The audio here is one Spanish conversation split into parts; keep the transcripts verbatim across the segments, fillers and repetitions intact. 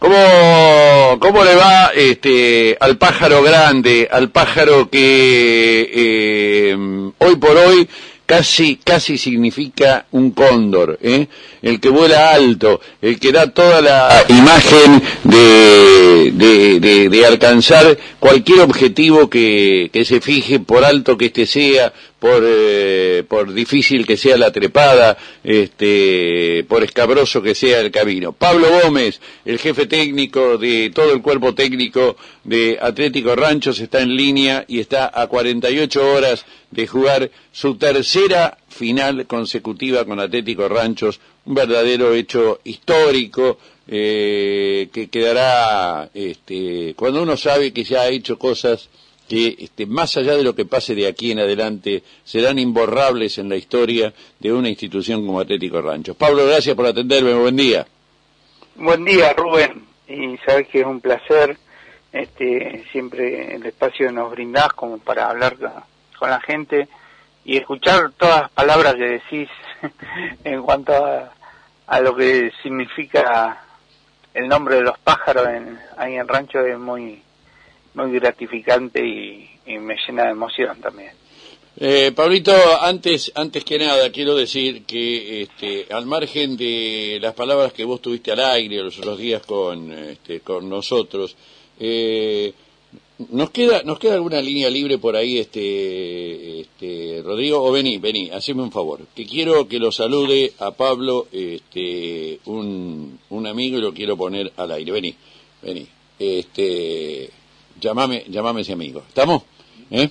¿Cómo, cómo le va este al pájaro grande, al pájaro que eh, hoy por hoy casi casi significa un cóndor, ¿eh? El que vuela alto, el que da toda la imagen de de, de, de alcanzar cualquier objetivo que, que se fije, por alto que este sea, por eh, por difícil que sea la trepada, este por escabroso que sea el camino. Pablo Gómez, el jefe técnico de todo el cuerpo técnico de Atlético Ranchos, está en línea y está a cuarenta y ocho horas de jugar su tercera final consecutiva con Atlético Ranchos, un verdadero hecho histórico eh, que quedará este, cuando uno sabe que ya ha hecho cosas que este, más allá de lo que pase de aquí en adelante serán imborrables en la historia de una institución como Atlético Ranchos. Pablo, gracias por atenderme, buen día. Buen día, Rubén, y sabes que es un placer este siempre el espacio que nos brindás como para hablar con la gente y escuchar todas las palabras que decís en cuanto a, a lo que significa el nombre de los pájaros en, ahí en Rancho. Es muy muy gratificante y, y me llena de emoción también. Eh, Pablito, antes antes que nada quiero decir que este, al margen de las palabras que vos tuviste al aire los otros días con este, con nosotros, eh, nos queda nos queda alguna línea libre por ahí, este este Rodrigo, o vení vení haceme un favor, que quiero que lo salude a Pablo, este un un amigo, y lo quiero poner al aire. Vení vení este llamame llamame ese amigo. ¿Estamos? ¿Eh?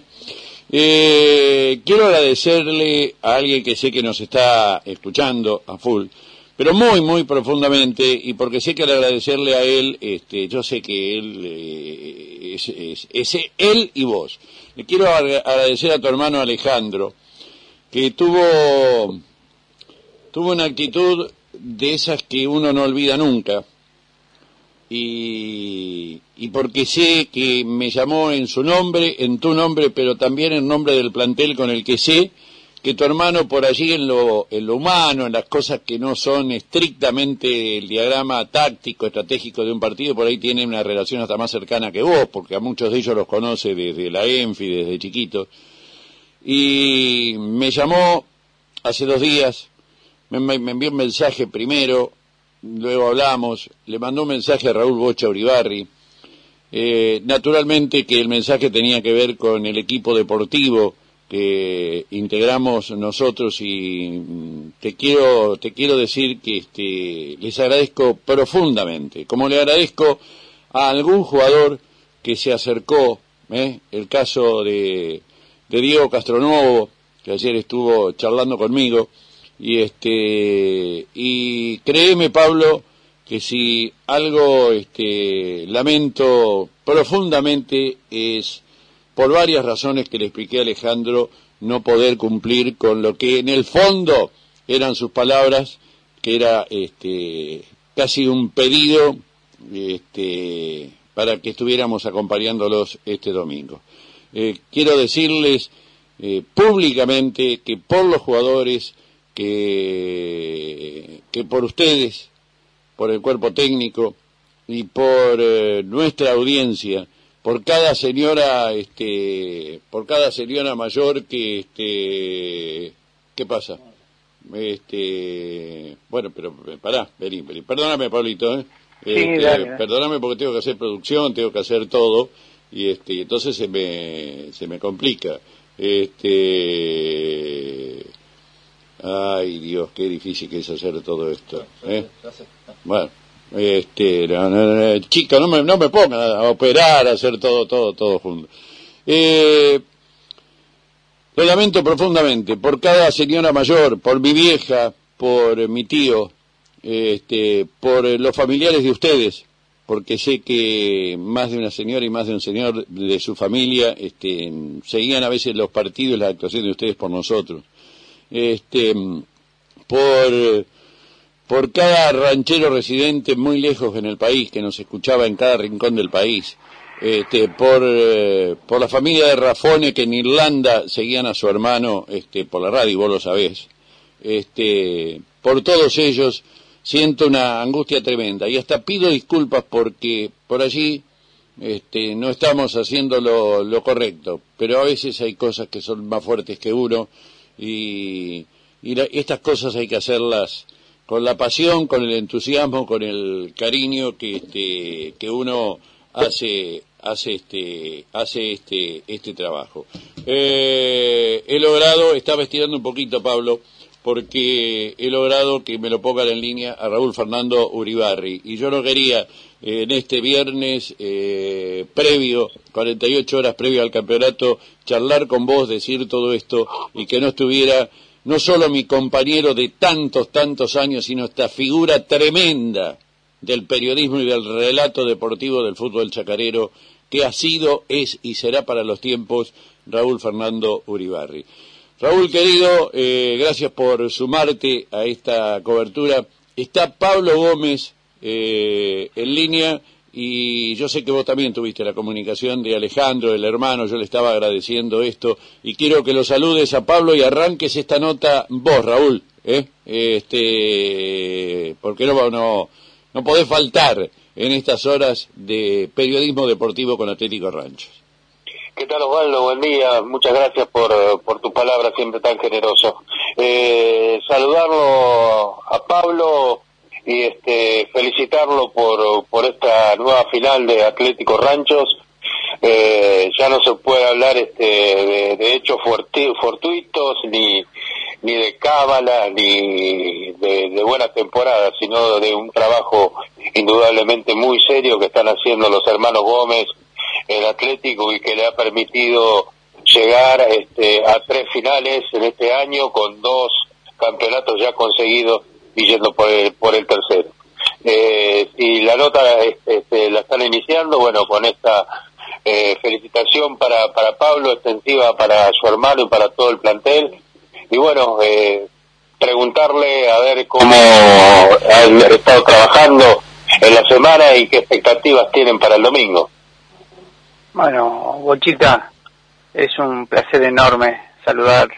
Eh, quiero agradecerle a alguien que sé que nos está escuchando a full, pero muy, muy profundamente, y porque sé que al agradecerle a él, este, yo sé que él eh, es, es, es él y vos. Le quiero agradecer a tu hermano Alejandro, que tuvo, tuvo una actitud de esas que uno no olvida nunca, y, y porque sé que me llamó en su nombre, en tu nombre, pero también en nombre del plantel con el que sé que tu hermano por allí en lo, en lo humano, en las cosas que no son estrictamente el diagrama táctico, estratégico de un partido, por ahí tiene una relación hasta más cercana que vos, porque a muchos de ellos los conoce desde la ENFI, desde chiquitos. Y me llamó hace dos días, me, me envió un mensaje primero, luego hablamos, le mandó un mensaje a Raúl Bocha Uribarri, eh, naturalmente que el mensaje tenía que ver con el equipo deportivo que integramos nosotros, y te quiero te quiero decir que este, les agradezco profundamente, como le agradezco a algún jugador que se acercó, ¿eh? El caso de, de Diego Castronuovo, que ayer estuvo charlando conmigo. Y este y créeme, Pablo, que si algo este lamento profundamente es, por varias razones que le expliqué a Alejandro, no poder cumplir con lo que en el fondo eran sus palabras, que era este casi un pedido este para que estuviéramos acompañándolos este domingo. Eh, quiero decirles eh, públicamente que por los jugadores, que, que por ustedes, por el cuerpo técnico y por eh, nuestra audiencia, por cada señora, este, por cada señora mayor que, este, ¿qué pasa? Este, bueno, pero pará, vení, vení. Perdóname, Pablito, ¿eh? Sí, este, dale, dale. Perdóname porque tengo que hacer producción, tengo que hacer todo, y este, entonces se me, se me complica. Este, ay, Dios, qué difícil que es hacer todo esto, ¿eh? Bueno, este, no, no, no, chica, no me, no me pongan a operar, a hacer todo, todo, todo junto. Eh, lo lamento profundamente por cada señora mayor, por mi vieja, por mi tío, este, por los familiares de ustedes, porque sé que más de una señora y más de un señor de su familia, este, seguían a veces los partidos y las actuaciones de ustedes por nosotros. Este, por, por cada ranchero residente muy lejos en el país, que nos escuchaba en cada rincón del país, este, por, eh, por la familia de Rafone, que en Irlanda seguían a su hermano este, por la radio, y vos lo sabés, este, por todos ellos, siento una angustia tremenda y hasta pido disculpas porque por allí este, no estamos haciendo lo, lo correcto, pero a veces hay cosas que son más fuertes que uno y, y la, estas cosas hay que hacerlas con la pasión, con el entusiasmo, con el cariño que este, que uno hace hace este hace este este trabajo. Eh, he logrado, estaba estirando un poquito, Pablo, porque he logrado que me lo pongan en línea a Raúl Fernando Uribarri, y yo no quería eh, en este viernes eh, previo, cuarenta y ocho horas previo al campeonato, charlar con vos, decir todo esto, y que no estuviera no solo mi compañero de tantos, tantos años, sino esta figura tremenda del periodismo y del relato deportivo del fútbol chacarero, que ha sido, es y será para los tiempos Raúl Fernando Uribarri. Raúl, querido, eh, gracias por sumarte a esta cobertura. Está Pablo Gómez eh, en línea, y yo sé que vos también tuviste la comunicación de Alejandro, el hermano, yo le estaba agradeciendo esto, y quiero que lo saludes a Pablo y arranques esta nota vos, Raúl, ¿eh? Este, porque no, no, no podés faltar en estas horas de periodismo deportivo con Atlético Ranchos. ¿Qué tal, Osvaldo? Buen día, muchas gracias por, por tu palabra siempre tan generoso. Eh, saludarlo a Pablo y este felicitarlo por, por esta nueva final de Atlético Ranchos. Eh, ya no se puede hablar este de, de hechos fortuitos, ni ni de cábala, ni de, de buena temporada, sino de un trabajo indudablemente muy serio que están haciendo los hermanos Gómez, el Atlético, y que le ha permitido llegar este, a tres finales en este año, con dos campeonatos ya conseguidos y yendo por el, por el tercero. Eh, y la nota este, este, la están iniciando, bueno, con esta eh, felicitación para, para Pablo, extensiva para su hermano y para todo el plantel. Y bueno, eh, preguntarle a ver cómo han estado trabajando en la semana y qué expectativas tienen para el domingo. Bueno, Bochita, es un placer enorme saludar,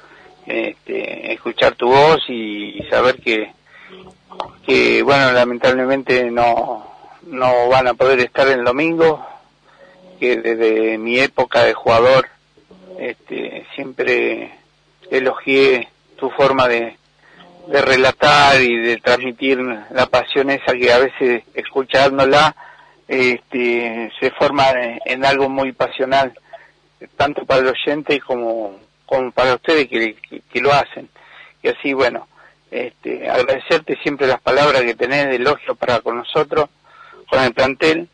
este, escuchar tu voz y, y saber que, que, bueno, lamentablemente no, no van a poder estar el domingo, que desde mi época de jugador, este, siempre elogié tu forma de, de relatar y de transmitir la pasión esa que a veces escuchándola este, se forma en, en algo muy pasional, tanto para el oyente como, como para ustedes que, que, que lo hacen. Y así, bueno, este, agradecerte siempre las palabras que tenés de elogio para con nosotros, con el plantel.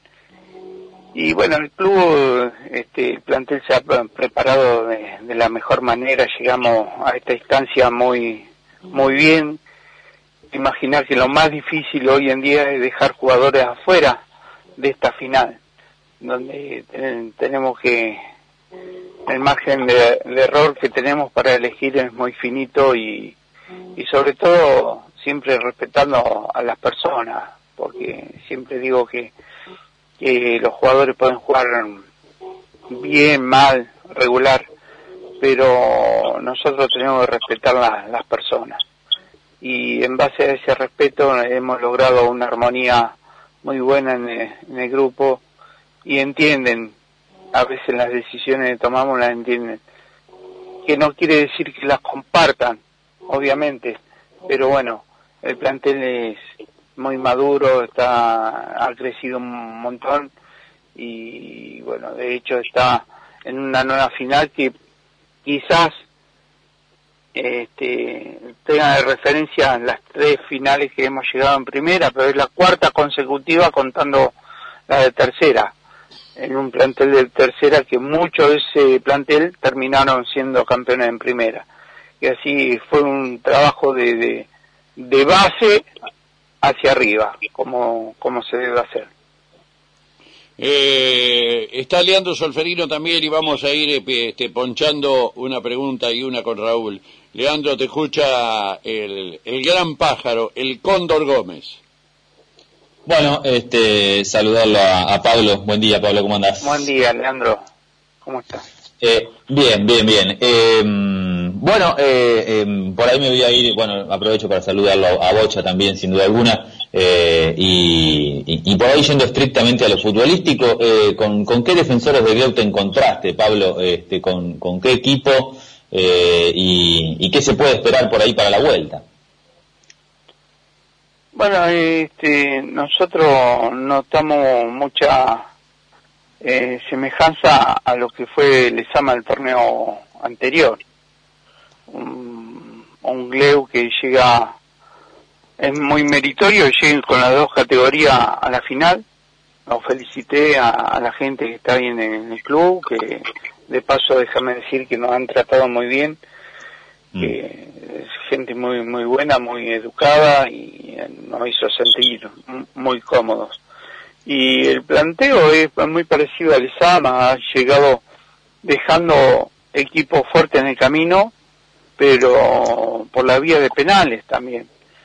Y bueno, el club, este, el plantel se ha preparado de, de la mejor manera. Llegamos a esta instancia muy, muy bien. Imaginar que lo más difícil hoy en día es dejar jugadores afuera de esta final, donde ten, tenemos que, el margen de, de error que tenemos para elegir es muy finito, y, y sobre todo siempre respetando a las personas, porque siempre digo que que los jugadores pueden jugar bien, mal, regular, pero nosotros tenemos que respetar la, las personas. Y en base a ese respeto hemos logrado una armonía muy buena en el, en el grupo, y entienden, a veces las decisiones que tomamos las entienden, que no quiere decir que las compartan, obviamente, pero bueno, el plantel es muy maduro, está ha crecido un montón, y bueno, de hecho está en una nueva final que quizás este, tenga de referencia las tres finales que hemos llegado en primera, pero es la cuarta consecutiva contando la de tercera, en un plantel de tercera que muchos de ese plantel terminaron siendo campeones en primera, y así fue un trabajo de, de, de base hacia arriba, como, como se debe hacer. Eh, está Leandro Solferino también, y vamos a ir este, ponchando una pregunta y una con Raúl. Leandro, te escucha el, el gran pájaro, el Cóndor Gómez. Bueno, este, saludarlo a, a Pablo. Buen día, Pablo, ¿cómo andás? Buen día, Leandro. ¿Cómo estás? Eh, bien, bien, bien. Eh, bueno, eh, eh, por ahí me voy a ir, bueno, aprovecho para saludarlo a Bocha también, sin duda alguna, eh, y, y, y por ahí yendo estrictamente a lo futbolístico, eh, ¿con, con qué defensores de Grau te encontraste, Pablo? Este, con, ¿Con qué equipo eh, y, y qué se puede esperar por ahí para la vuelta? Bueno, este, nosotros notamos mucha eh, semejanza a lo que fue el examen del torneo anterior. Un, un Grau que llega, es muy meritorio, lleguen con las dos categorías a la final. Los felicité a, a la gente que está ahí en el, en el club, que de paso déjame decir que nos han tratado muy bien, mm. que es gente muy muy buena, muy educada y nos hizo sentir muy cómodos. Y el planteo es muy parecido al Lezama, ha llegado dejando equipos fuertes en el camino, pero por la vía de penales también.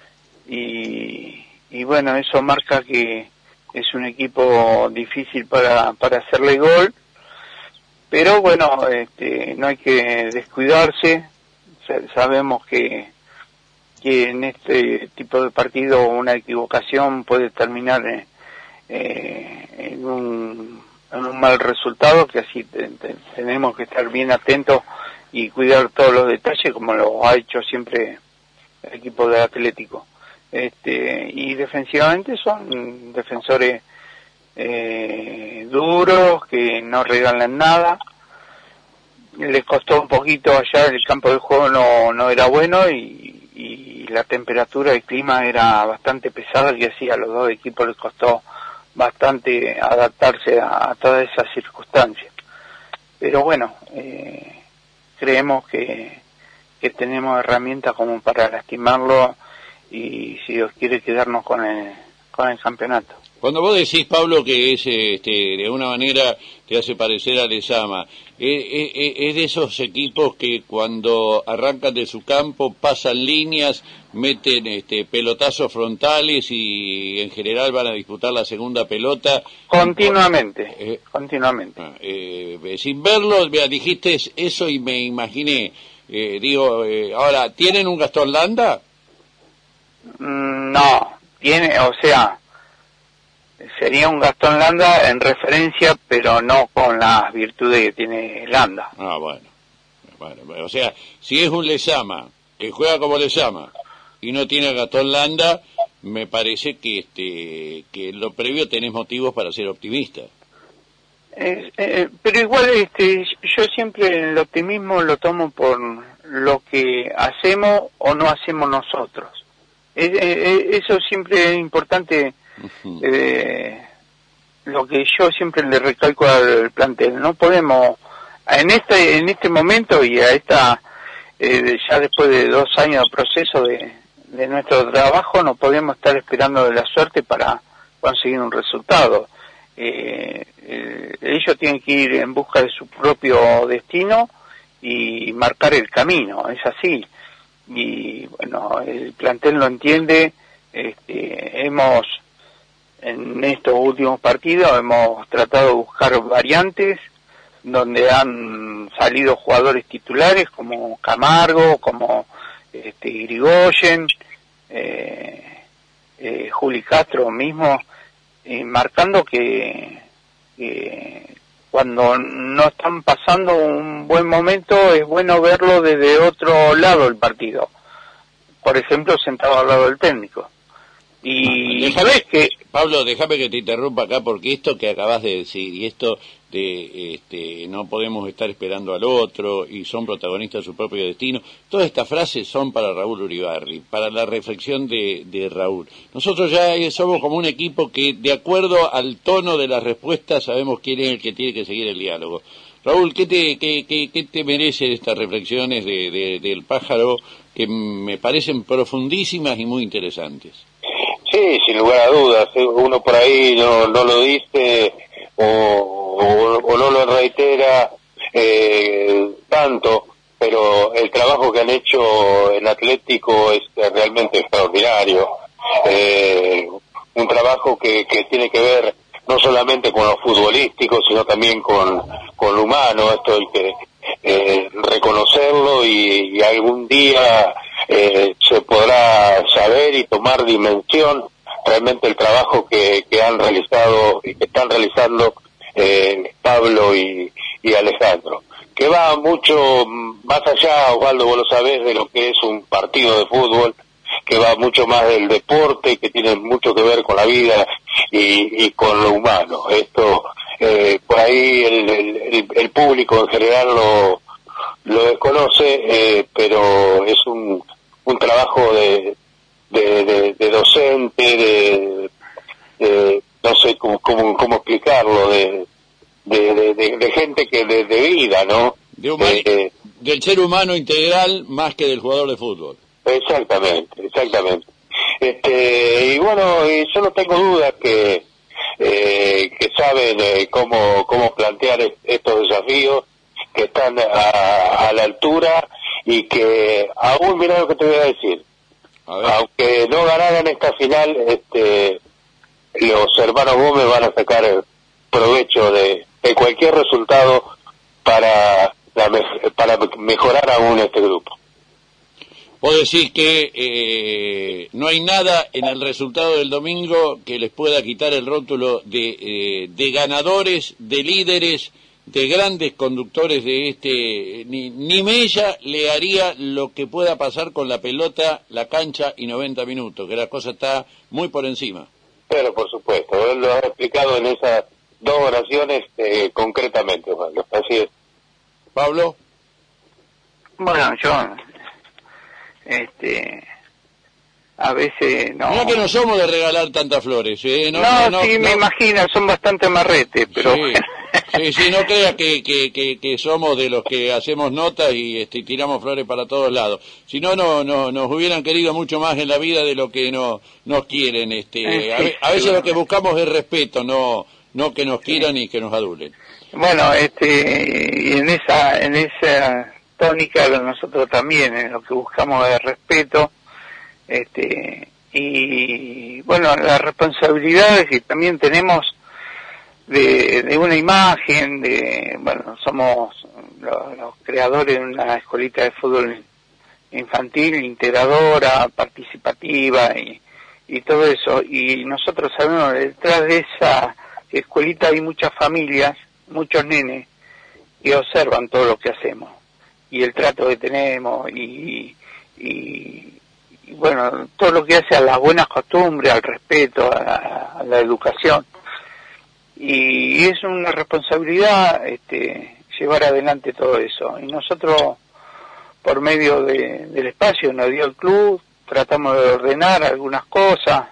Y, y bueno, eso marca que es un equipo difícil para, para hacerle gol, pero bueno, este, no hay que descuidarse. Sabemos que, que en este tipo de partido una equivocación puede terminar eh, eh, en, un, en un mal resultado, que así te, te, tenemos que estar bien atentos y cuidar todos los detalles, como lo ha hecho siempre el equipo de Atlético. Este, y defensivamente son defensores eh, duros, que no regalan nada. Les costó un poquito allá, el campo de juego no, no era bueno y, y la temperatura, el clima era bastante pesada, y así a los dos equipos les costó bastante adaptarse a, a todas esas circunstancias. Pero bueno, eh, creemos que, que tenemos herramientas como para lastimarlo y, si Dios quiere, quedarnos con el, con el campeonato. Cuando vos decís, Pablo, que es este, de alguna manera te hace parecer a Lezama, ¿es, es, es de esos equipos que cuando arrancan de su campo pasan líneas, meten este, pelotazos frontales y en general van a disputar la segunda pelota? Continuamente, eh, continuamente. Eh, sin verlo, mira, dijiste eso y me imaginé. Eh, digo, eh, ahora, ¿tienen un Gastón Landa? Mm, no, tiene, o sea... sería un Gastón Landa en referencia, pero no con las virtudes que tiene Landa. Ah, bueno. bueno. O sea, si es un Lezama, que juega como Lezama, y no tiene a Gastón Landa, me parece que este que en lo previo tenés motivos para ser optimista. Eh, eh, pero igual este yo siempre el optimismo lo tomo por lo que hacemos o no hacemos nosotros. Eh, eh, eso siempre es importante. Uh-huh. Eh, lo que yo siempre le recalco al plantel, no podemos en este en este momento y a esta eh, ya después de dos años de proceso de, de nuestro trabajo, no podemos estar esperando de la suerte para conseguir un resultado. Eh, eh, ellos tienen que ir en busca de su propio destino y marcar el camino, es así. Y bueno, el plantel lo entiende. Este, hemos en estos últimos partidos hemos tratado de buscar variantes donde han salido jugadores titulares como Camargo, como este, Irigoyen, eh, eh, Juli Castro mismo, eh, marcando que, que cuando no están pasando un buen momento es bueno verlo desde otro lado el partido. Por ejemplo, sentado al lado del técnico. Y sabés que Pablo, déjame que te interrumpa acá, porque esto que acabas de decir y esto de este no podemos estar esperando al otro y son protagonistas de su propio destino, todas estas frases son para Raúl Uribarri, para la reflexión de, de Raúl. Nosotros ya somos como un equipo que, de acuerdo al tono de las respuestas, sabemos quién es el que tiene que seguir el diálogo. Raúl, ¿qué te, qué, qué, qué te merecen estas reflexiones de, de, del pájaro, que me parecen profundísimas y muy interesantes? Sí, sin lugar a dudas. Uno por ahí no, no lo dice o, o, o no lo reitera eh, tanto, pero el trabajo que han hecho en Atlético es realmente extraordinario. Eh, un trabajo que, que tiene que ver no solamente con lo futbolístico, sino también con, con lo humano. Esto el que eh, reconocerlo y, y algún día eh, se podrá saber y tomar dimensión realmente el trabajo que, que han realizado y que están realizando eh, Pablo y, y Alejandro, que va mucho más allá, Osvaldo, vos lo sabés, de lo que es un partido de fútbol, que va mucho más del deporte, que tiene mucho que ver con la vida y, y con lo humano. Esto, eh, por ahí el, el, el público en general lo, lo desconoce, eh, pero es un, un trabajo de, de, de, de docente, de, de, no sé cómo, cómo, cómo explicarlo, de, de, de, de, de gente que de, de vida, ¿no? De human... eh, del ser humano integral más que del jugador de fútbol. Exactamente, exactamente. Este, y bueno, y yo no tengo dudas que eh, que saben eh, cómo cómo plantear estos desafíos, que están a, a la altura y que aún, mira lo que te voy a decir, a ver. Aunque no ganaran esta final, este, los hermanos Gómez van a sacar provecho de, de cualquier resultado para la, para mejorar aún este grupo. Vos decís que eh, no hay nada en el resultado del domingo que les pueda quitar el rótulo de, eh, de ganadores, de líderes, de grandes conductores de este... Ni, ni Mella le haría lo que pueda pasar con la pelota, la cancha y noventa minutos, que la cosa está muy por encima. Pero por supuesto, él lo ha explicado en esas dos oraciones eh, concretamente, Pablo. Así es. ¿Pablo? Bueno, yo... este a veces no Mirá que no somos de regalar tantas flores, ¿eh? No, no, no, no sí, no. me imagino, son bastante marretes, pero... Sí, sí, sí, no creas que, que, que, que somos de los que hacemos notas y este, tiramos flores para todos lados. Si no, no, no, nos hubieran querido mucho más en la vida de lo que no, nos quieren. Este, a, a veces lo que buscamos es respeto, no, no que nos quieran y que nos adulen. Bueno, este, y en esa, en esa tónica nosotros también, en lo que buscamos es respeto, este, y bueno, las responsabilidades que también tenemos de, de una imagen, de, bueno, somos los, los creadores de una escuelita de fútbol infantil, integradora, participativa y, y todo eso, y nosotros sabemos que detrás de esa escuelita hay muchas familias, muchos nenes que observan todo lo que hacemos y el trato que tenemos y, y, y bueno, todo lo que hace a las buenas costumbres, al respeto, a, a la educación, y es una responsabilidad este, llevar adelante todo eso, y nosotros por medio de, del espacio que nos dio el club tratamos de ordenar algunas cosas,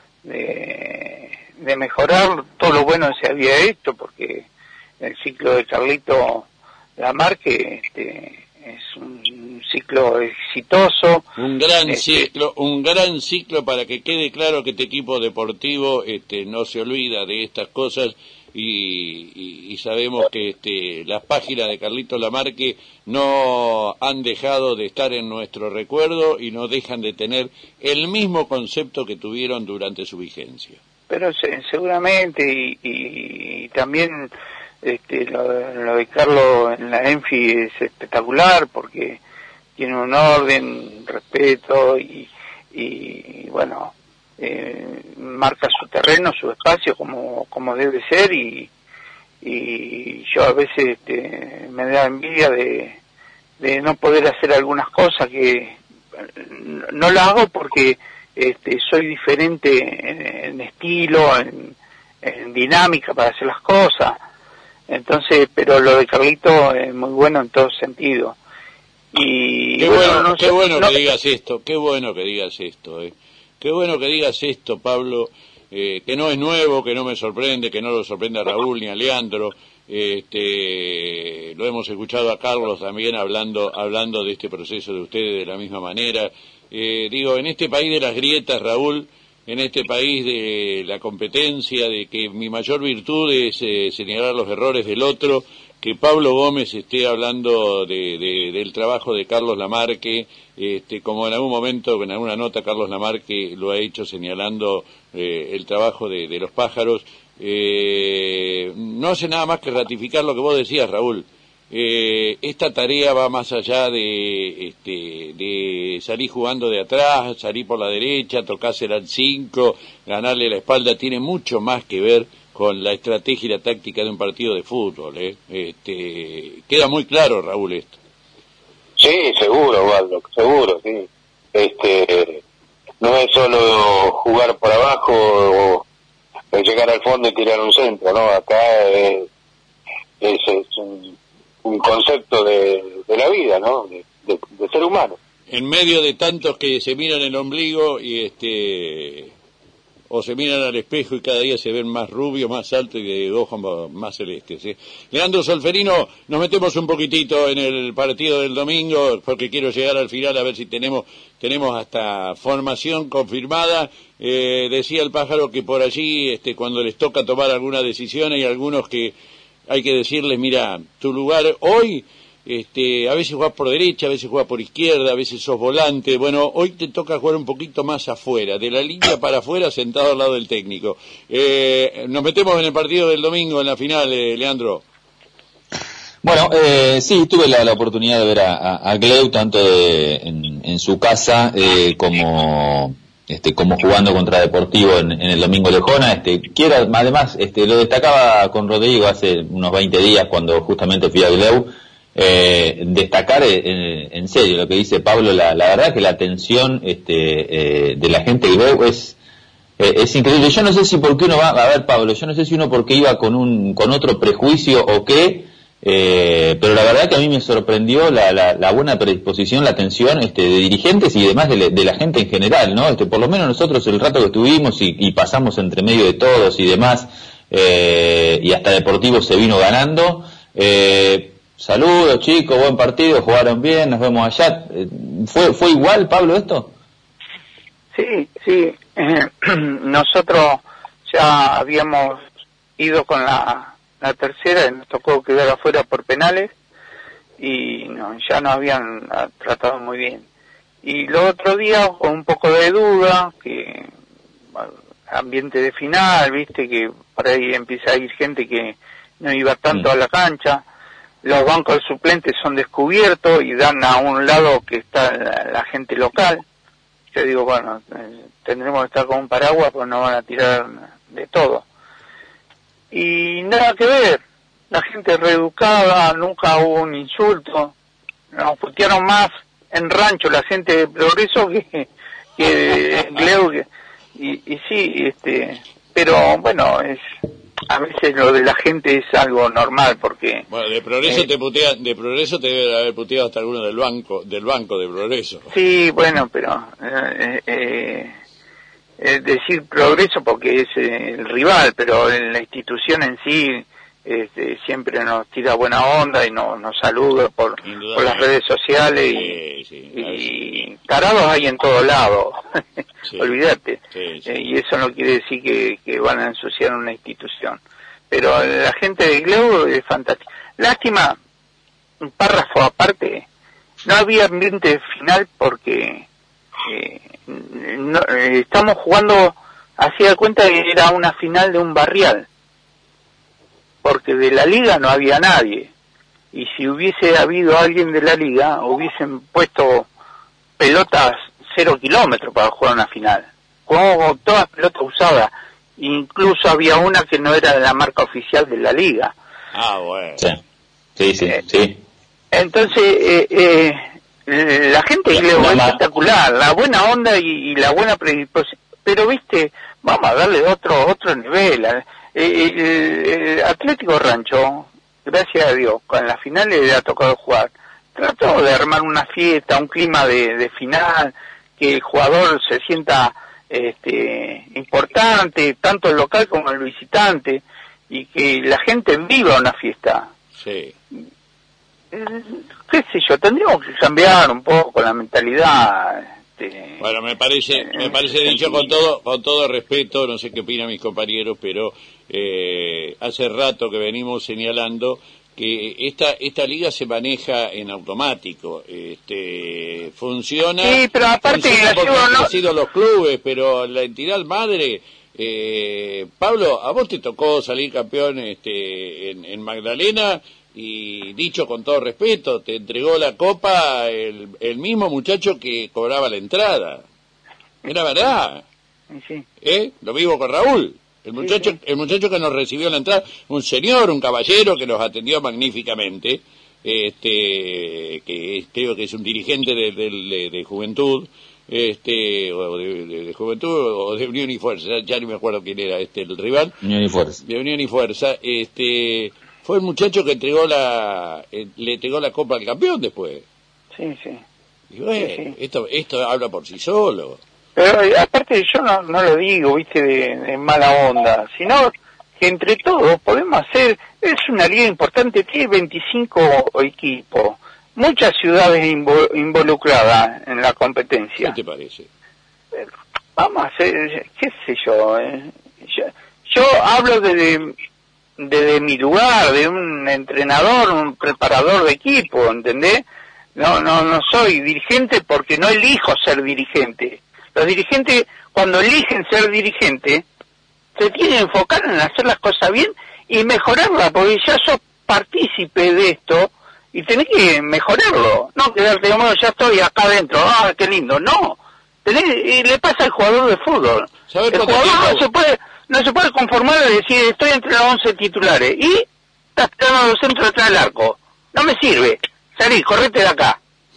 de, de mejorar todo lo bueno que se había hecho, porque el ciclo de Carlito Lamarque este, es un ciclo exitoso. Un gran este, ciclo, un gran ciclo para que quede claro que este equipo deportivo este, no se olvida de estas cosas y, y, y sabemos que este, las páginas de Carlito Lamarque no han dejado de estar en nuestro recuerdo y no dejan de tener el mismo concepto que tuvieron durante su vigencia. Pero se, seguramente y, y, y también este, lo, lo de Carlos en la Enfi es espectacular porque tiene un orden, respeto y, y bueno, eh, marca su terreno, su espacio como, como debe ser y, y yo a veces este, me da envidia de, de no poder hacer algunas cosas que no las hago porque este, soy diferente en, en estilo, en, en dinámica para hacer las cosas. Entonces, pero lo de Carlito es muy bueno en todo sentido. Y qué bueno, bueno, no qué sé, bueno no, que digas esto, qué bueno que digas esto, eh. Qué bueno que digas esto, Pablo, eh, que no es nuevo, que no me sorprende, que no lo sorprende a Raúl ni a Leandro. Este, lo hemos escuchado a Carlos también hablando, hablando de este proceso de ustedes de la misma manera. Eh, digo, en este país de las grietas, Raúl, en este país de la competencia, de que mi mayor virtud es eh, señalar los errores del otro, que Pablo Gómez esté hablando de, de, del trabajo de Carlos Lamarque, este, como en algún momento, en alguna nota, Carlos Lamarque lo ha hecho señalando eh, el trabajo de, de los pájaros, eh, no hace nada más que ratificar lo que vos decías, Raúl. eh, esta tarea va más allá de, este, de salir jugando de atrás, salir por la derecha, tocársela al cinco, ganarle la espalda, tiene mucho más que ver con la estrategia y la táctica de un partido de fútbol, ¿eh? Este, queda muy claro, Raúl, esto. Sí, seguro, Waldo, seguro, sí. Este, no es solo jugar por abajo o, o llegar al fondo y tirar un centro, ¿no? Acá es, es, es un, un concepto de, de la vida, ¿no? De, de, de ser humano. En medio de tantos que se miran el ombligo y este o se miran al espejo y cada día se ven más rubios, más altos y de ojos más celestes, ¿sí? Leandro Solferino, nos metemos un poquitito en el partido del domingo porque quiero llegar al final a ver si tenemos tenemos hasta formación confirmada. Eh, decía el pájaro que por allí, este, cuando les toca tomar alguna decisión, hay algunos que hay que decirles, mira, tu lugar hoy... Este, a veces jugás por derecha, a veces jugás por izquierda, a veces sos volante. Bueno, hoy te toca jugar un poquito más afuera, de la línea para afuera, sentado al lado del técnico. Eh, nos metemos en el partido del domingo, en la final, eh, Leandro. Bueno, eh, sí, tuve la, la oportunidad de ver a, a, a Gleu, tanto de, en, en su casa eh, como... Este, como jugando contra Deportivo en, en el domingo de Jona. Este, quiero, además, este, lo destacaba con Rodrigo hace unos veinte días cuando justamente fui a Gleu. Eh, destacar en, en serio lo que dice Pablo, la, la verdad que la atención este, eh, de la gente de Gleu es, eh, es increíble. Yo no sé si porque uno va, a ver Pablo, yo no sé si uno porque iba con un con otro prejuicio o qué, eh, pero la verdad que a mí me sorprendió la, la, la buena predisposición, la atención este, de dirigentes y demás de, de la gente en general, ¿no? Este, por lo menos nosotros el rato que estuvimos y, y pasamos entre medio de todos y demás, eh, y hasta Deportivo se vino ganando. eh, Saludos chicos, buen partido, jugaron bien, nos vemos allá. ¿Fue fue igual, Pablo, esto? Sí, sí. Eh, nosotros ya habíamos ido con la, la tercera y nos tocó quedar afuera por penales y no, ya nos habían tratado muy bien. Y lo otro día, con un poco de duda, que bueno, ambiente de final, viste, que por ahí empieza a ir gente que no iba tanto mm. a la cancha. Los bancos suplentes son descubiertos y dan a un lado que está la, la gente local. Yo digo, bueno, eh, tendremos que estar con un paraguas, pues no van a tirar de todo. Y nada que ver, la gente reeducada, nunca hubo un insulto, nos putearon más en Rancho la gente de Progreso que, que en Gleu, y, y sí, este, pero bueno, es... A veces lo de la gente es algo normal porque... Bueno, de Progreso eh, te putea, de Progreso te debe haber puteado hasta alguno del banco, del banco de Progreso. Sí, bueno, pero eh, eh, eh, decir Progreso porque es eh, el rival, pero en la institución en sí este, siempre nos tira buena onda y nos, nos saluda por, por las redes sociales y, sí, sí, y tarados hay en todo lado. Sí, olvídate, sí, sí. Eh, y eso no quiere decir que, que van a ensuciar una institución, pero la gente de Gleu es fantástica. Lástima, un párrafo aparte, no había ambiente final porque eh, no, eh, estamos jugando, hacía cuenta que era una final de un barrial, porque de la liga no había nadie, y si hubiese habido alguien de la liga hubiesen puesto pelotas cero kilómetros para jugar una final, como todas pelotas usadas, incluso había una que no era de la marca oficial de la liga. Ah, bueno. Sí, sí, sí. Eh, sí. Entonces, eh, eh, la gente es espectacular, la buena onda y, y la buena predisposición, pero viste, vamos a darle otro otro nivel. Eh, el, el Atlético Rancho, gracias a Dios, con las finales le ha tocado jugar, trató de armar una fiesta, un clima de, de final, que el jugador se sienta este importante, tanto el local como el visitante, y que la gente viva una fiesta. Sí. Qué sé yo, tendríamos que cambiar un poco la mentalidad. Este, bueno, me parece, me parece dicho con todo, con todo respeto, no sé qué opinan mis compañeros, pero eh, hace rato que venimos señalando que esta esta liga se maneja en automático, este funciona, sí, pero aparte funciona porque han no... crecido los clubes, pero la entidad madre, eh, Pablo, a vos te tocó salir campeón este en, en Magdalena y dicho con todo respeto, te entregó la copa el, el mismo muchacho que cobraba la entrada. Era verdad. Sí. ¿Eh? Lo vivo con Raúl. El muchacho, sí, sí. el muchacho que nos recibió en la entrada, un señor, un caballero que nos atendió magníficamente, este, que creo que es un dirigente de, de, de, de Juventud, este, o de, de, de Juventud o de Unión y Fuerza, ya ni me acuerdo quién era este el rival. Unión y Fuerza. De Unión y Fuerza, este, fue el muchacho que entregó la, eh, le entregó la copa al campeón después. Sí, sí. Y bueno, sí, sí. esto, esto habla por sí solo. Pero aparte yo no, no lo digo, viste, de, de mala onda, sino que entre todos podemos hacer, es una liga importante, tiene veinticinco equipos, muchas ciudades invo, involucradas en la competencia. ¿Qué te parece? Vamos a hacer, qué sé yo, eh, yo, yo hablo desde, desde mi lugar, de un entrenador, un preparador de equipo, ¿entendés? No, no, no soy dirigente porque no elijo ser dirigente. Los dirigentes, cuando eligen ser dirigente, se tienen que enfocar en hacer las cosas bien y mejorarlas, porque ya sos partícipe de esto y tenés que mejorarlo. No quedarte como, ya estoy acá adentro, ah, qué lindo. No, tenés, y le pasa al jugador de fútbol. El jugador no se puede no se puede conformar de decir, estoy entre los once titulares y estás tirando los centros detrás del arco. No me sirve. Salí, correte de acá.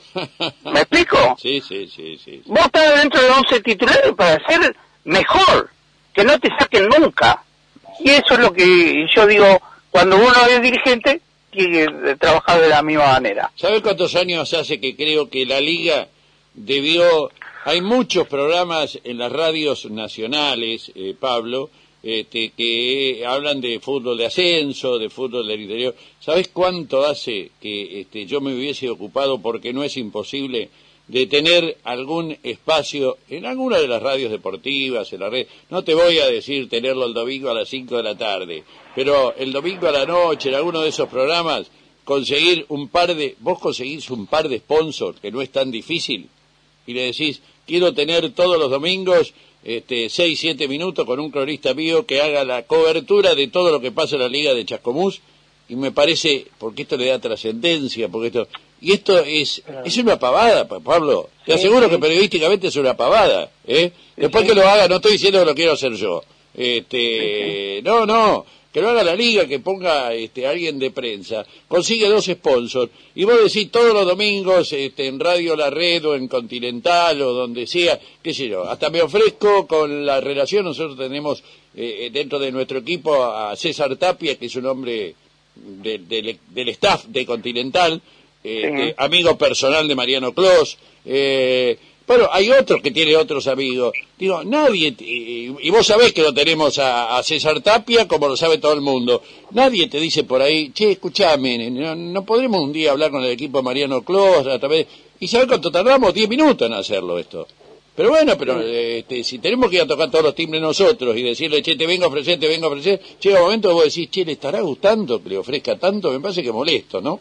¿Me explico? Sí, sí, sí, sí. Vos estás dentro de once titulares para ser mejor, que no te saquen nunca. Y eso es lo que yo digo, cuando uno es dirigente, tiene que trabajar de la misma manera. ¿Sabes cuántos años hace que creo que la Liga debió... Hay muchos programas en las radios nacionales, eh, Pablo, Este, que hablan de fútbol de ascenso, de fútbol del interior. ¿Sabes cuánto hace que este, yo me hubiese ocupado, porque no es imposible, de tener algún espacio en alguna de las radios deportivas, en la red? No te voy a decir tenerlo el domingo a las cinco de la tarde, pero el domingo a la noche, en alguno de esos programas, conseguir un par de... Vos conseguís un par de sponsors, que no es tan difícil, y le decís, quiero tener todos los domingos... Este, seis, siete minutos con un cronista mío que haga la cobertura de todo lo que pasa en la Liga de Chascomús, y me parece, porque esto le da trascendencia, porque esto, y esto es, es una pavada, Pablo, te sí, aseguro sí. que periodísticamente es una pavada, ¿eh? Después sí. que lo haga, no estoy diciendo que lo quiero hacer yo, este, sí, sí. no, no, que lo haga la Liga, que ponga este alguien de prensa, consigue dos sponsors, y vos decís todos los domingos este, en Radio La Red o en Continental o donde sea, qué sé yo, hasta me ofrezco con la relación. Nosotros tenemos eh, dentro de nuestro equipo a César Tapia, que es un hombre de, de, del staff de Continental, eh, sí. amigo personal de Mariano Clos, eh, bueno, hay otros que tiene otros amigos. Digo, nadie, y, y vos sabés que lo tenemos a, a César Tapia, como lo sabe todo el mundo. Nadie te dice por ahí, che, escuchame, no, no podremos un día hablar con el equipo de Mariano Clos a través... ¿Y sabés cuánto tardamos? Diez minutos en hacerlo esto. Pero bueno, pero este, si tenemos que ir a tocar todos los timbres nosotros y decirle, che, te vengo a ofrecer, te vengo a ofrecer, llega un momento que vos decís, che, ¿le estará gustando que le ofrezca tanto? Me parece que molesto, ¿no?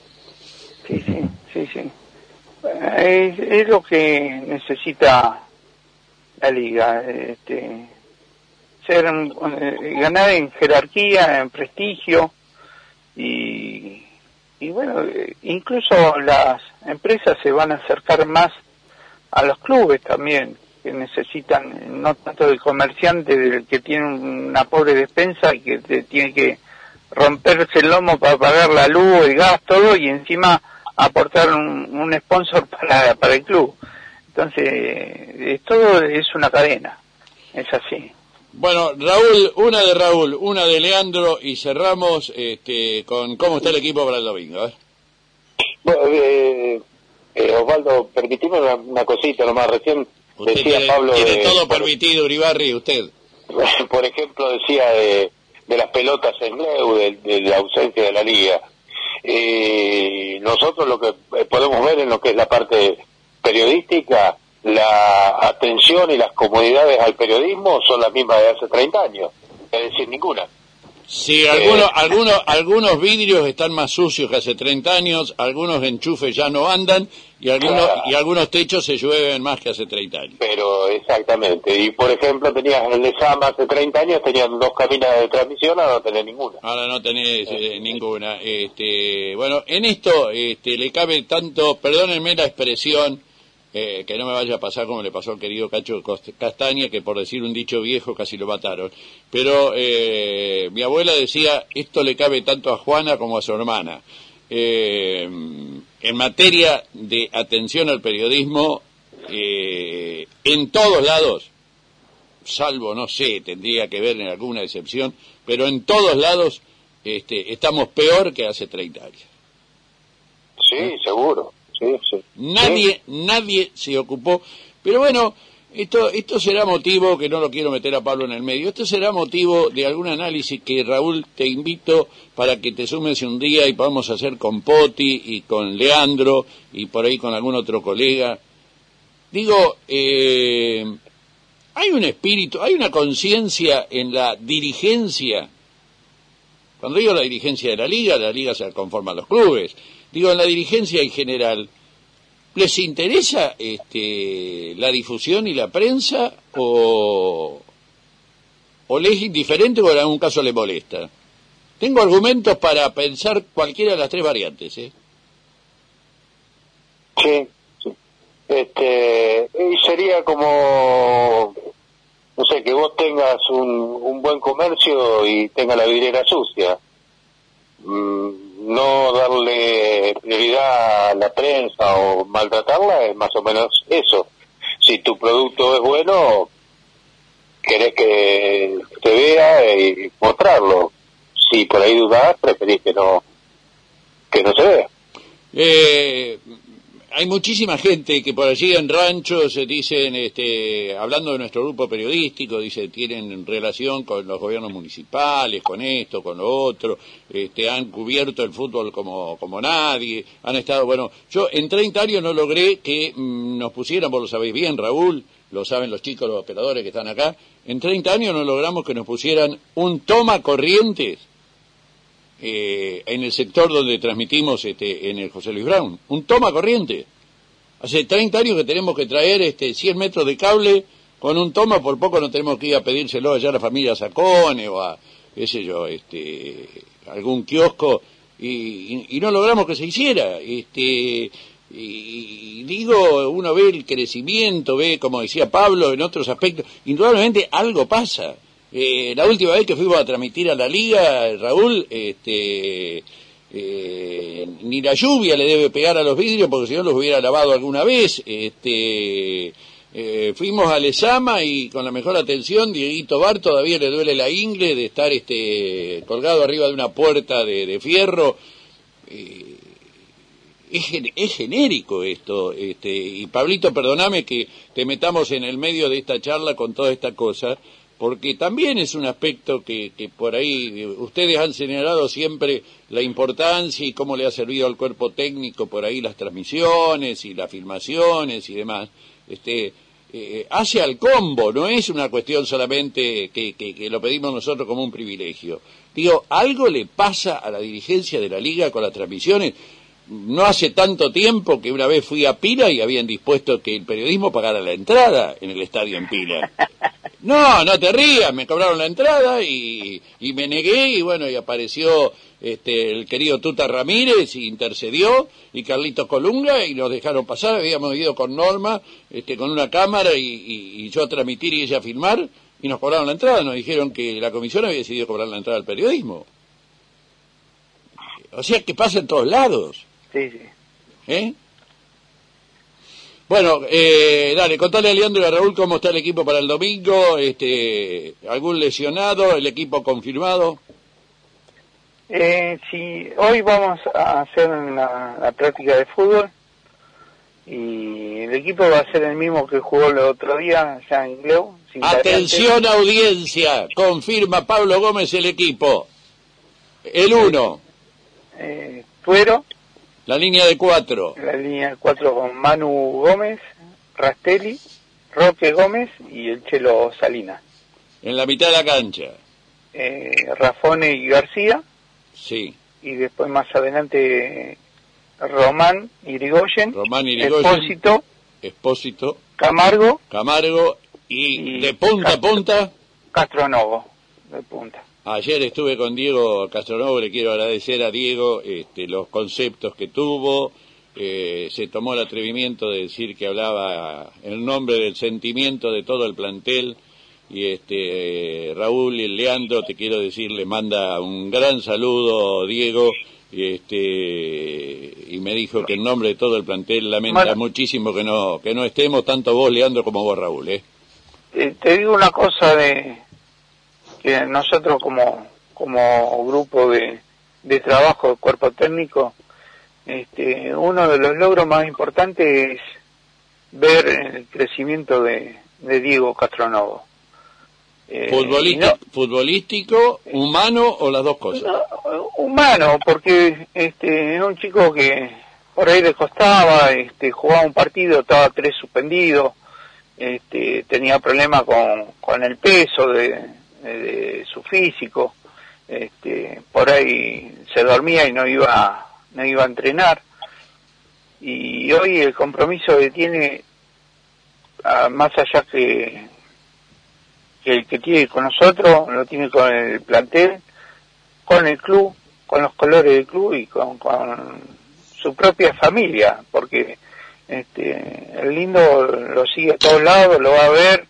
Sí, sí, sí, sí. Es, es lo que necesita la Liga, este, ser eh, ganar en jerarquía, en prestigio y, y bueno, incluso las empresas se van a acercar más a los clubes también, que necesitan, no tanto del comerciante del que tiene una pobre despensa y que te tiene que romperse el lomo para pagar la luz, el gas, todo, y encima aportar un, un sponsor para, para el club. Entonces, eh, todo es una cadena, es así. Bueno, Raúl, una de Raúl, una de Leandro, y cerramos este, con cómo está el equipo para el domingo. ¿eh? Bueno, eh, eh, Osvaldo, permitime una, una cosita nomás. Recién usted decía tiene, Pablo... Tiene de, todo permitido, Uribarri, usted. Por ejemplo, decía de, de las pelotas en Leu, de, de la ausencia de la Liga. Eh, nosotros lo que podemos ver en lo que es la parte periodística, la atención y las comodidades al periodismo son las mismas de hace treinta años, es decir, ninguna. Sí, algunos, Eh, algunos, algunos vidrios están más sucios que hace treinta años, algunos enchufes ya no andan y algunos, Claro. y algunos techos se llueven más que hace treinta años. Pero exactamente, y por ejemplo tenías el de Sama hace treinta años, tenían dos cabinas de transmisión, ahora no tenés ninguna. Ahora no tenés eh, ninguna. Este, bueno, en esto este, le cabe tanto, perdónenme la expresión, eh, que no me vaya a pasar como le pasó al querido Cacho Cost- Castaña, que por decir un dicho viejo casi lo mataron. Pero eh, mi abuela decía, esto le cabe tanto a Juana como a su hermana. Eh, en materia de atención al periodismo, eh, en todos lados, salvo, no sé, tendría que ver en alguna excepción, pero en todos lados este, estamos peor que hace treinta años. Sí, seguro. Sí, sí. Nadie, nadie se ocupó. Pero bueno, esto, esto será motivo, que no lo quiero meter a Pablo en el medio, esto será motivo de algún análisis que, Raúl, te invito para que te sumes un día y podamos hacer con Poti y con Leandro y por ahí con algún otro colega. Digo, eh, hay un espíritu, hay una conciencia en la dirigencia. Cuando digo la dirigencia de la liga, la liga se conforma a los clubes. Digo, en la dirigencia en general, ¿les interesa este, la difusión y la prensa o, o les es indiferente o en algún caso les molesta? Tengo argumentos para pensar cualquiera de las tres variantes, ¿eh? Sí, sí. Este, y sería como, no sé, que vos tengas un, un buen comercio y tengas la vidriera sucia. Mm, no darle prioridad a la prensa o maltratarla es más o menos eso. Si tu producto es bueno, querés que te vea y mostrarlo. Si por ahí dudás, preferís que no, que no se vea. Eh, hay muchísima gente que por allí en ranchos se dicen, este, hablando de nuestro grupo periodístico, dice, tienen relación con los gobiernos municipales, con esto, con lo otro, este, han cubierto el fútbol como, como nadie, han estado, bueno, yo en treinta años no logré que mmm, nos pusieran, vos lo sabéis bien, Raúl, lo saben los chicos, los operadores que están acá, en treinta años no logramos que nos pusieran un toma corrientes Eh, en el sector donde transmitimos este, en el José Luis Brown, un toma corriente. Hace treinta años que tenemos que traer este, cien metros de cable con un toma, por poco no tenemos que ir a pedírselo allá a la familia Sacone o a, qué sé yo, este, algún kiosco, y, y, y no logramos que se hiciera. Este, y, y digo, uno ve el crecimiento, ve, como decía Pablo, en otros aspectos, indudablemente algo pasa. Eh, la última vez que fuimos a transmitir a la liga, Raúl, este, eh, ni la lluvia le debe pegar a los vidrios porque si no los hubiera lavado alguna vez. Este, eh, fuimos a Lezama y con la mejor atención, Dieguito Bar todavía le duele la ingle de estar este, colgado arriba de una puerta de, de fierro. Eh, es, es genérico esto, este, y Pablito, perdóname que te metamos en el medio de esta charla con toda esta cosa, porque también es un aspecto que, que por ahí ustedes han señalado siempre la importancia y cómo le ha servido al cuerpo técnico por ahí las transmisiones y las filmaciones y demás. Este, eh, hace al combo, no es una cuestión solamente que, que, que lo pedimos nosotros como un privilegio. Digo, algo le pasa a la dirigencia de la liga con las transmisiones. No hace tanto tiempo que una vez fui a Pila y habían dispuesto que el periodismo pagara la entrada en el estadio en Pila. No, no te rías, me cobraron la entrada y, y me negué y bueno, y apareció este, el querido Tuta Ramírez y intercedió y Carlitos Colunga y nos dejaron pasar. Habíamos ido con Norma, este, con una cámara y, y, y yo a transmitir y ella a filmar y nos cobraron la entrada. Nos dijeron que la comisión había decidido cobrar la entrada al periodismo. O sea que pasa en todos lados. Sí, sí. ¿Eh? Bueno, eh, dale, contale a Leandro y a Raúl cómo está el equipo para el domingo, este, algún lesionado, el equipo confirmado. Eh, sí, hoy vamos a hacer una, la práctica de fútbol y el equipo va a ser el mismo que jugó el otro día allá en Gleu. Atención audiencia, confirma Pablo Gómez el equipo. El uno. Eh, Tuero. La línea de cuatro. La línea cuatro con Manu Gómez, Rastelli, Roque Gómez y el Chelo Salinas. En la mitad de la cancha. eh, Rafone y García. Sí. Y después más adelante Román Irigoyen, Román Irigoyen, Espósito, Espósito, Camargo, Camargo y, y de punta a punta Castronovo, de punta. Ayer estuve con Diego Castronovo, le quiero agradecer a Diego este, los conceptos que tuvo, eh, se tomó el atrevimiento de decir que hablaba en nombre del sentimiento de todo el plantel, y este eh, Raúl y Leandro, te quiero decir, le manda un gran saludo, Diego, y este y me dijo que en nombre de todo el plantel lamenta bueno, muchísimo que no que no estemos, tanto vos, Leandro, como vos, Raúl. ¿eh? Te, te digo una cosa, de que nosotros como como grupo de, de trabajo de cuerpo técnico, este uno de los logros más importantes es ver el crecimiento de, de Diego Castronovo. Eh, Futbolístico, no, futbolístico, humano o las dos cosas. No, humano, porque este es un chico que por ahí le costaba, este jugaba un partido, estaba tres suspendido, este tenía problemas con, con el peso de, de, de su físico, este por ahí se dormía y no iba no iba a entrenar, y hoy el compromiso que tiene, más allá que que el que tiene con nosotros, lo tiene con el plantel, con el club, con los colores del club y con, con su propia familia, porque este el lindo lo sigue a todos lados, lo va a ver,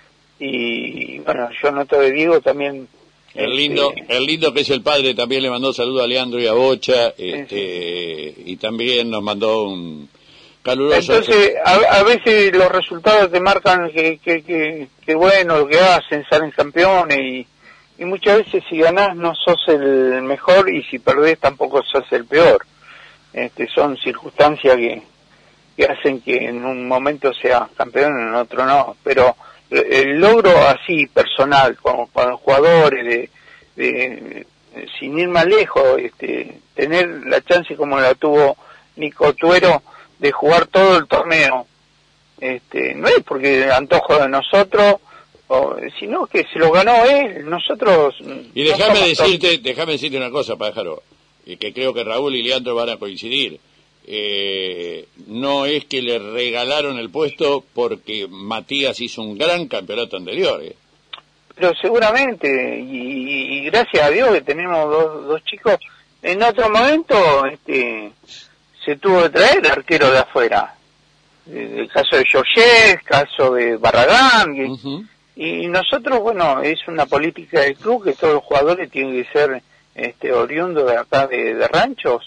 y bueno, yo noto de Diego también. El este, lindo, el lindo que es el padre también le mandó saludos a Leandro y a Bocha, este, sí. Y también nos mandó un caluroso. Entonces, a, a veces los resultados te marcan que, que, que, que bueno, lo que hacen, salen campeones, y, y muchas veces si ganás no sos el mejor, y si perdés tampoco sos el peor. Este, son circunstancias que, que hacen que en un momento seas campeón, en otro no, pero el logro así personal, con, con los jugadores, de, de, de, sin ir más lejos, este, tener la chance como la tuvo Nico Tuero, de jugar todo el torneo, este no es porque antojo de nosotros, o, sino que se lo ganó él, nosotros. Y déjame no decirte, déjame decirte una cosa, pájaro, y que creo que Raúl y Leandro van a coincidir. Eh, no es que le regalaron el puesto porque Matías hizo un gran campeonato anterior. ¿eh? Pero seguramente, y, y gracias a Dios que tenemos dos, dos chicos. En otro momento, este se tuvo que traer arquero de afuera, el caso de Georges, caso de Barragán, y, uh-huh. y nosotros, bueno, es una política del club que todos los jugadores tienen que ser este oriundos de acá de, de ranchos,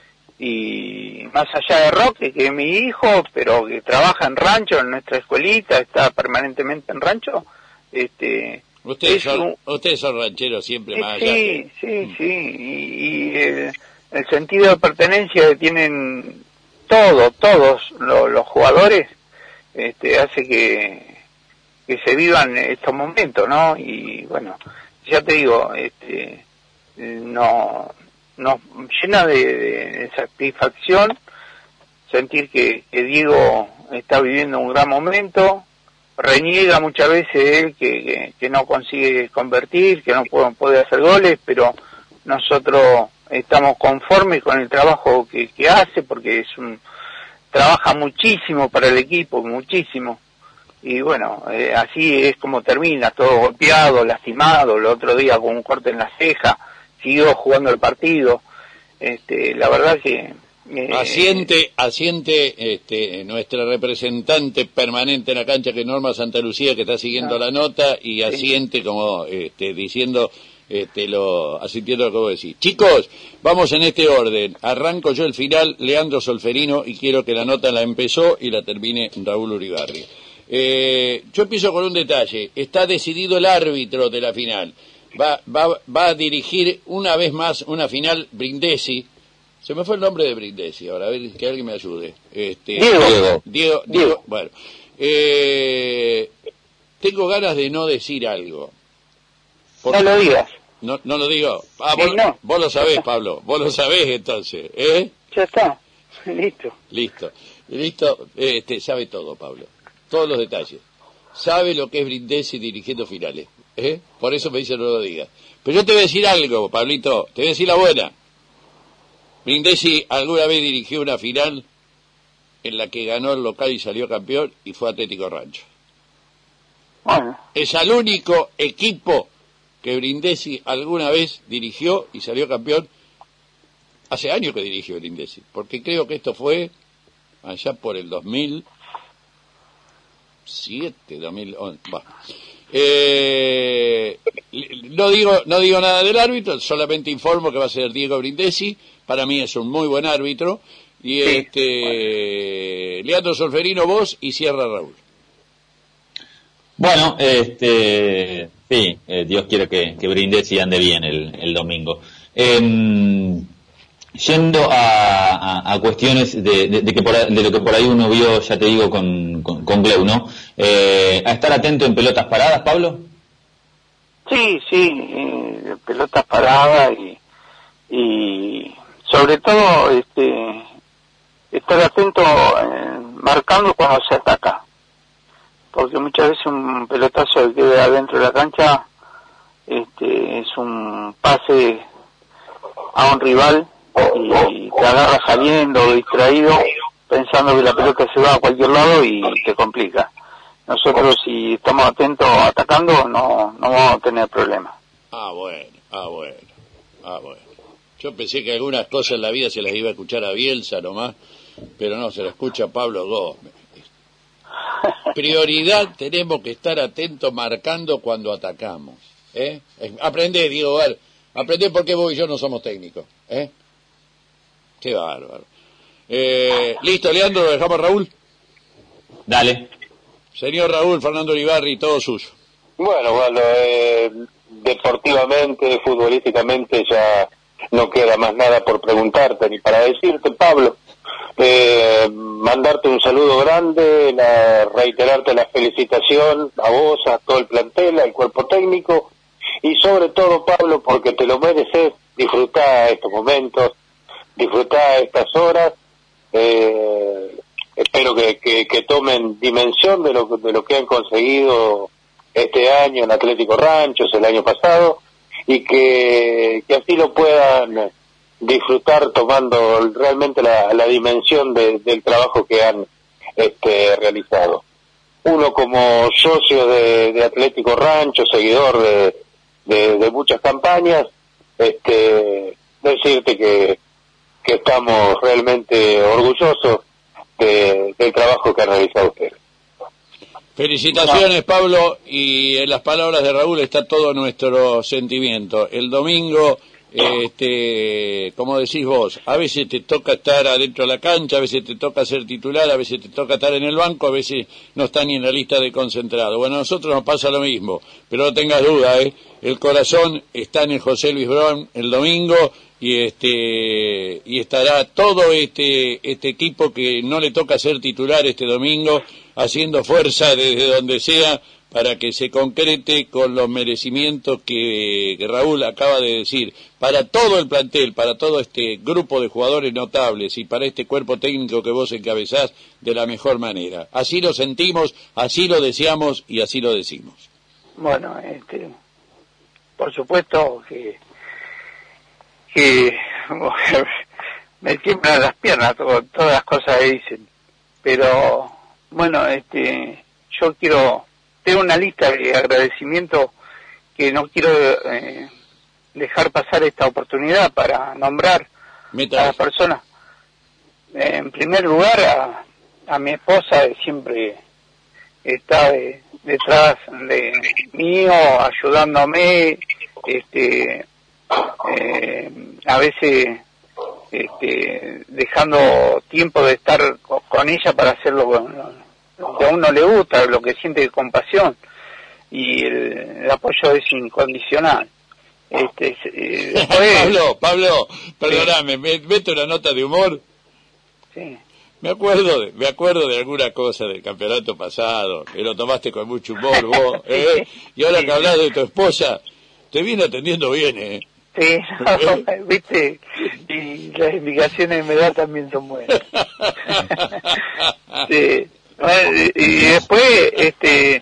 y más allá de Roque, que es mi hijo, pero que trabaja en rancho, en nuestra escuelita, está permanentemente en rancho, este ustedes son, un, ustedes son rancheros siempre eh, más allá. Sí, que... sí, sí, y, y el, el sentido de pertenencia que tienen todos, todos los, los jugadores, este, hace que, que se vivan estos momentos, ¿no? Y bueno, ya te digo, este, no, nos llena de, de satisfacción sentir que, que Diego está viviendo un gran momento. Reniega muchas veces él que, que, que no consigue convertir, que no puede, puede hacer goles, pero nosotros estamos conformes con el trabajo que, que hace, porque es un trabaja muchísimo para el equipo, muchísimo, y bueno, eh, así es como termina, todo golpeado, lastimado, el otro día con un corte en la ceja, siguió jugando el partido. Este, la verdad que eh, asiente asiente este nuestra representante permanente en la cancha, que es Norma Santa Lucía, que está siguiendo ah, la nota, y asiente sí. como este diciendo Este, lo, asintiendo lo que vos decís. Chicos, vamos en este orden. Arranco yo el final, Leandro Solferino, y quiero que la nota la empezó y la termine Raúl Uribarri. Eh, yo empiezo con un detalle. Está decidido el árbitro de la final. Va, va, va a dirigir una vez más una final Brindesi. Se me fue el nombre de Brindesi. Ahora, a ver, que alguien me ayude. Este, Diego. Diego. Diego, Diego bueno. Eh, tengo ganas de no decir algo. Porque... No lo digas. No, no lo digo. Ah, vos, sí, no. vos lo sabés, Pablo. Vos lo sabés, entonces. ¿Eh? Ya está. Listo. Listo. Listo. Este, sabe todo, Pablo. Todos los detalles. Sabe lo que es Brindisi dirigiendo finales. ¿eh? Por eso me dice no lo digas. Pero yo te voy a decir algo, Pablito, te voy a decir la buena. Brindisi alguna vez dirigió una final en la que ganó el local y salió campeón, y fue Atlético Rancho. Bueno. Es el único equipo que Brindisi alguna vez dirigió y salió campeón. Hace años que dirigió Brindisi, porque creo que esto fue allá por el dos mil siete, dos mil once. Bah. Eh, no digo no digo nada del árbitro, solamente informo que va a ser Diego Brindisi. Para mí es un muy buen árbitro. Y sí, este bueno. Leandro Solferino, vos, y cierra Raúl. Bueno, este sí, eh, Dios quiere que, que Brindisi ande bien el, el domingo. Eh, yendo a, a, a cuestiones de, de, de, que por, de lo que por ahí uno vio, ya te digo, con, con, con Gleu, ¿no? Eh, a estar atento en pelotas paradas, Pablo. Sí, sí, eh, pelotas paradas y, y sobre todo este estar atento eh, marcando cuando se ataca, porque muchas veces un pelotazo que queda adentro de la cancha este es un pase a un rival y te agarra saliendo o distraído pensando que la pelota se va a cualquier lado y te complica. Nosotros, si estamos atentos atacando, no no vamos a tener problemas. Ah, bueno, ah, bueno, ah, bueno. Yo pensé que algunas cosas en la vida se las iba a escuchar a Bielsa nomás, pero no, se la escucha a Pablo Gómez. Prioridad, tenemos que estar atentos marcando cuando atacamos. ¿eh? Aprendé, Diego, Val, aprendé porque vos y yo no somos técnicos. ¿eh? Qué bárbaro. Eh, Listo, Leandro, ¿lo dejamos a Raúl? Dale. Señor Raúl, Fernando Olivarri, todo suyo. Bueno, bueno, eh, deportivamente, futbolísticamente ya no queda más nada por preguntarte ni para decirte, Pablo. Eh, mandarte un saludo grande, la, reiterarte la felicitación a vos, a todo el plantel, al cuerpo técnico, y sobre todo, Pablo, porque te lo mereces, disfrutá estos momentos, disfrutá estas horas. Eh, espero que, que, que tomen dimensión de lo, de lo que han conseguido este año en Atlético Ranchos, el año pasado, y que, que así lo puedan disfrutar tomando realmente la, la dimensión de, del trabajo que han este, realizado. Uno como socio de, de Atlético Rancho, seguidor de, de, de muchas campañas, este, decirte que, que estamos realmente orgullosos de, del trabajo que han realizado ustedes. Felicitaciones, Pablo, y en las palabras de Raúl está todo nuestro sentimiento. El domingo, este, como decís vos, a veces te toca estar adentro de la cancha, a veces te toca ser titular, a veces te toca estar en el banco, a veces no está ni en la lista de concentrados. Bueno, a nosotros nos pasa lo mismo, pero no tengas duda, ¿eh? El corazón está en el José Luis Brown el domingo, y este y estará todo este este equipo que no le toca ser titular este domingo haciendo fuerza desde donde sea para que se concrete con los merecimientos que, que Raúl acaba de decir, para todo el plantel, para todo este grupo de jugadores notables y para este cuerpo técnico que vos encabezás de la mejor manera. Así lo sentimos, así lo deseamos y así lo decimos. Bueno, este, por supuesto que que me tiemblan las piernas con todas las cosas que dicen, pero bueno, este, yo quiero, tengo una lista de agradecimientos que no quiero eh, dejar pasar esta oportunidad para nombrar Meta. a las personas. Eh, en primer lugar, a, a mi esposa, que siempre está de, detrás de mío, ayudándome, este, eh, a veces este, dejando tiempo de estar con, con ella para hacer lo, lo que a uno le gusta, lo que siente con pasión, y el, el apoyo es incondicional. Este, eh, después, Pablo, Pablo, perdóname, sí. me meto una nota de humor. Sí. Me acuerdo de, me acuerdo de alguna cosa del campeonato pasado, que lo tomaste con mucho humor vos, ¿eh? Y ahora que hablas de tu esposa, te viene atendiendo bien, ¿eh? Sí, no, viste, y las indicaciones que me da también son buenas. Sí. Y después, este,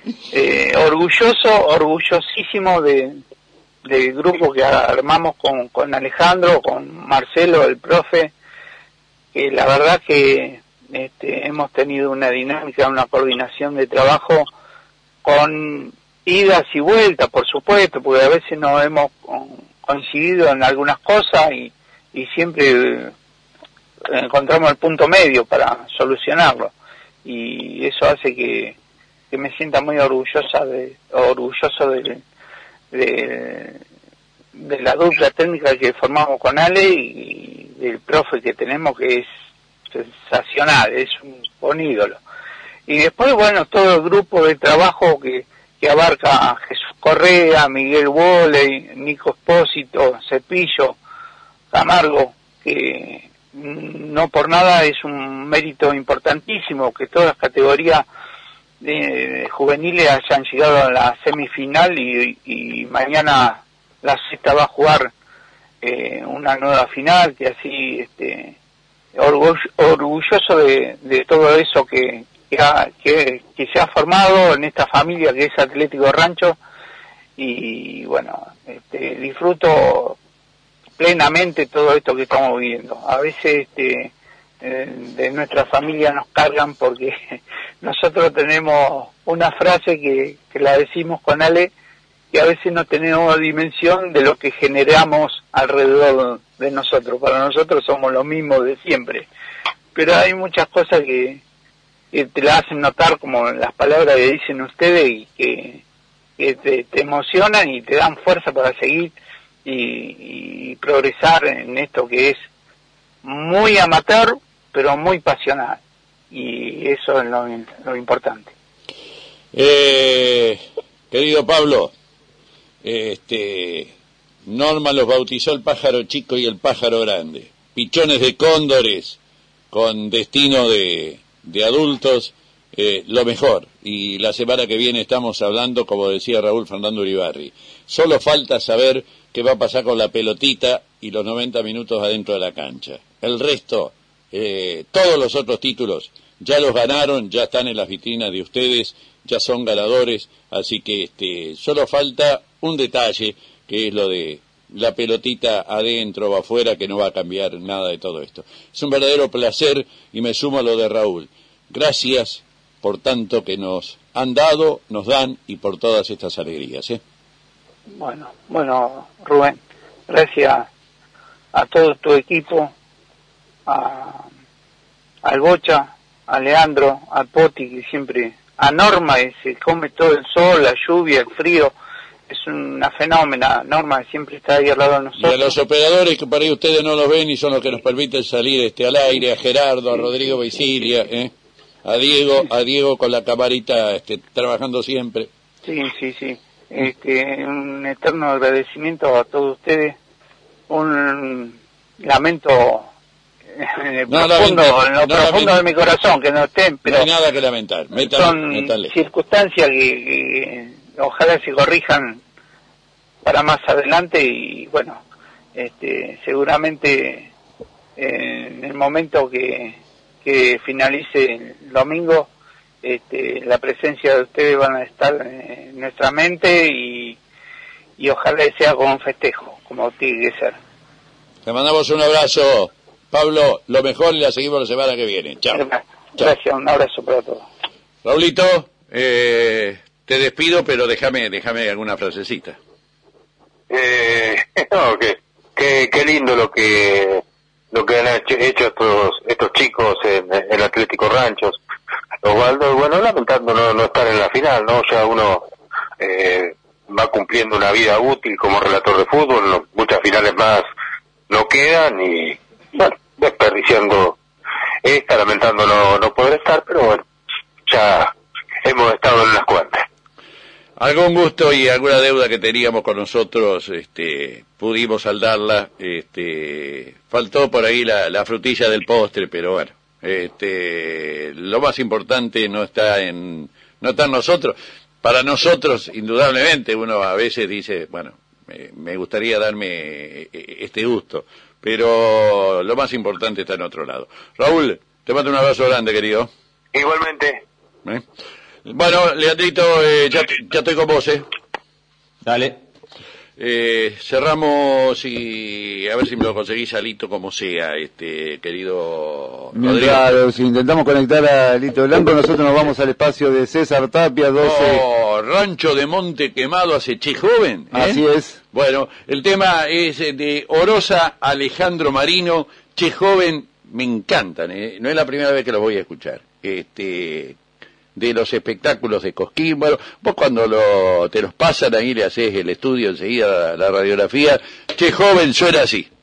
eh, orgulloso, orgullosísimo de del grupo que armamos con, con Alejandro, con Marcelo, el profe, que la verdad que este, hemos tenido una dinámica, una coordinación de trabajo con idas y vueltas, por supuesto, porque a veces no hemos coincidido en algunas cosas y, y siempre encontramos el punto medio para solucionarlo, y eso hace que, que me sienta muy orgullosa de, orgulloso de, de, de la dupla técnica que formamos con Ale y del profe que tenemos, que es sensacional, es un, un ídolo. Y después, bueno, todo el grupo de trabajo que, que abarca a Jesús Correa, Miguel Woley, Nico Espósito, Cepillo, Camargo, que no por nada es un mérito importantísimo que todas las categorías de, de juveniles hayan llegado a la semifinal y, y mañana la sexta va a jugar eh, una nueva final, que así este orgull orgulloso de, de todo eso que que, ha, que que se ha formado en esta familia que es Atlético Rancho, y bueno, este, disfruto plenamente todo esto que estamos viviendo. A veces este, eh, de nuestra familia nos cargan porque nosotros tenemos una frase que, que la decimos con Ale, que a veces no tenemos dimensión de lo que generamos alrededor de nosotros. Para nosotros somos los mismos de siempre, pero hay muchas cosas que, que te la hacen notar, como las palabras que dicen ustedes, y que, que te, te emocionan y te dan fuerza para seguir y, y progresar en esto que es muy amateur, pero muy pasional, y eso es lo, lo importante. Eh, querido Pablo, este, Norma los bautizó el pájaro chico y el pájaro grande, pichones de cóndores con destino de, de adultos, eh, lo mejor. Y la semana que viene estamos hablando, como decía Raúl Fernando Uribarri, solo falta saber qué va a pasar con la pelotita y los noventa minutos adentro de la cancha. El resto, eh, todos los otros títulos ya los ganaron, ya están en las vitrinas de ustedes, ya son ganadores, así que este, solo falta un detalle, que es lo de la pelotita adentro o afuera, que no va a cambiar nada de todo esto. Es un verdadero placer, y me sumo a lo de Raúl. Gracias por tanto que nos han dado, nos dan, y por todas estas alegrías, ¿eh? Bueno, bueno, Rubén, gracias a todo tu equipo, a, al Bocha, a Leandro, a Poti, que siempre, a Norma, que se come todo el sol, la lluvia, el frío, es una fenómena. Norma siempre está ahí al lado de nosotros. Y a los operadores, que por ahí ustedes no los ven y son los que nos permiten salir este al aire, a Gerardo, a Rodrigo Baisilia, ¿eh? a Diego, a Diego con la camarita este, trabajando siempre. Sí, sí, sí. Este, un eterno agradecimiento a todos ustedes, un lamento en el no, profundo, lamenta, en lo no, profundo lamenta, de mi corazón, que no estén, pero no hay nada que lamentar. Métale, son métale. circunstancias que, que ojalá se corrijan para más adelante, y bueno, este, seguramente eh, en el momento que, que finalice el domingo, este, la presencia de ustedes van a estar en nuestra mente, y, y ojalá sea con un festejo, como tiene que ser. Te mandamos un abrazo, Pablo, lo mejor, y la seguimos la semana que viene. Chao. Gracias, Chao. Un abrazo para todos. Raulito, eh, te despido, pero déjame, déjame alguna frasecita. Eh, no, que, que, qué lindo lo que lo que han hecho, hecho estos estos chicos en el Atlético Ranchos. Osvaldo, bueno, lamentando no, no estar en la final, ¿no? Ya uno eh, va cumpliendo una vida útil como relator de fútbol, no, muchas finales más no quedan, y bueno, desperdiciando esta, lamentando no, no poder estar, pero bueno, ya hemos estado en unas cuantas. Algún gusto y alguna deuda que teníamos con nosotros, este, pudimos saldarla, este, faltó por ahí la, la frutilla del postre, pero bueno, este, lo más importante no está en, no está en nosotros. Para nosotros, indudablemente, uno a veces dice, bueno, me, me gustaría darme este gusto, pero lo más importante está en otro lado. Raúl, te mando un abrazo grande, querido. Igualmente. ¿Eh? Bueno, Leandrito, eh, ya, ya estoy con vos, ¿eh? Dale. Eh, cerramos y a ver si me lo conseguís a Lito como sea, este querido Mientras Rodrigo. si intentamos conectar a Lito Blanco, nosotros nos vamos al espacio de César Tapia, doce. Oh, Rancho de Monte Quemado hace Che Joven, ¿eh? Así es. Bueno, el tema es de Orosa, Alejandro Marino, Che Joven, me encantan, ¿eh? No es la primera vez que los voy a escuchar. Este, de los espectáculos de Cosquín, bueno, vos cuando lo, te los pasan ahí le haces el estudio enseguida, la radiografía, Che Joven suena así.